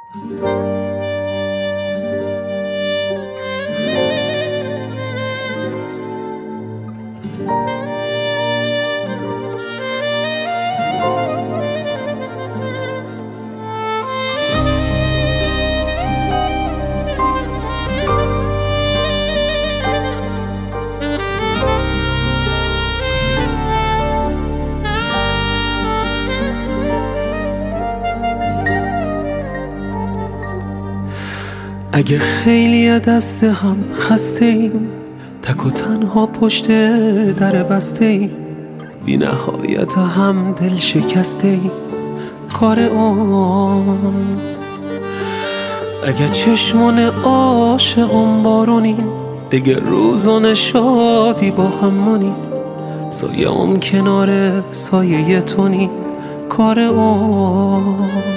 اگه خیلی دست هم خسته ایم، تک و تنها پشت در بسته ایم، بی نهایت هم دل شکسته ایم، کار اون. اگه چشمان عاشقم بارونیم، دیگه روزان شادی با هم مانیم، سایه هم کنار سایه تو نیم، کار اون.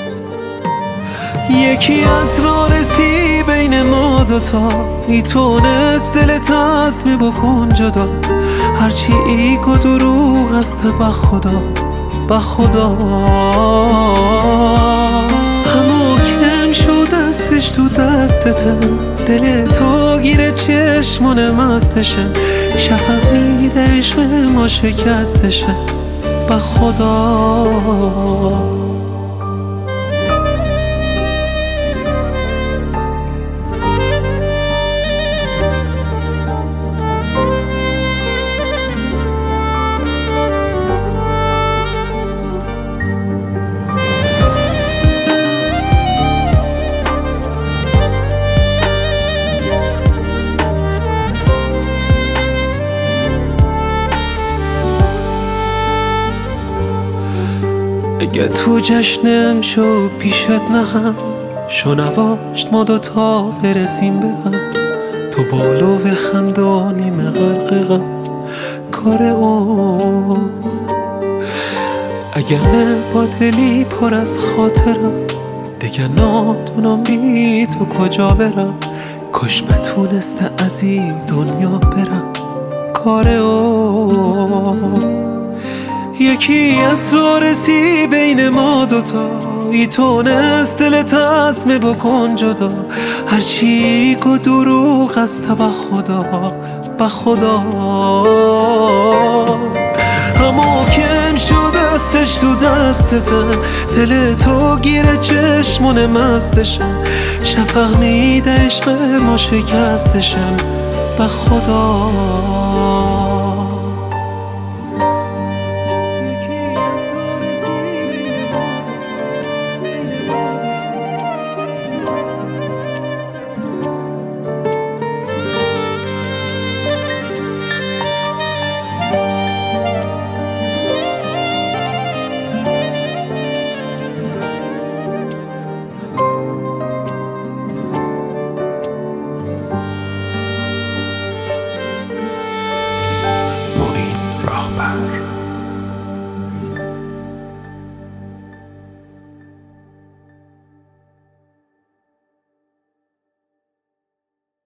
یکی از راه رسی بین ما دوتا، میتونست دل تصمیم بکن جدا، هرچی ایگ و دروغ است به خدا همو کم شد دستش تو دستته، دل تو گیره چشمون مستشه، شفق میده عشق ما شکستشه، به خدا. اگه تو جشنم شو پیشت نهم، شو نواشت ما دوتا برسیم به هم، تو بالو بخند و نیمه غرق غم، کار اون. اگه من با دلی پر از خاطرم، دیگه نادونم بی تو کجا برم، کاش بتونسته از این دنیا برم، کار اون. یکی از راه رسی بین ما دوتا، میتونست دل تصمیم بکن جدا، هرچی و دروغ است به خدا همو کم شد دستش تو دستته، دل تو گیره چشمون مستشه، شفق میده عشق ما شکستشم، به خدا.